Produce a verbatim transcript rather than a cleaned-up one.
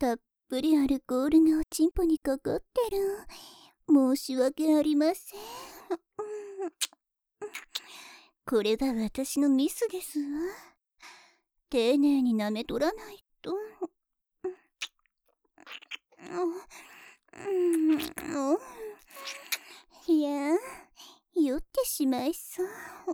たっぷりアルコールがおちんぽにかかってる。申し訳ありません。これが私のミスですわ。丁寧に舐め取らないと。いや、酔ってしまいそう。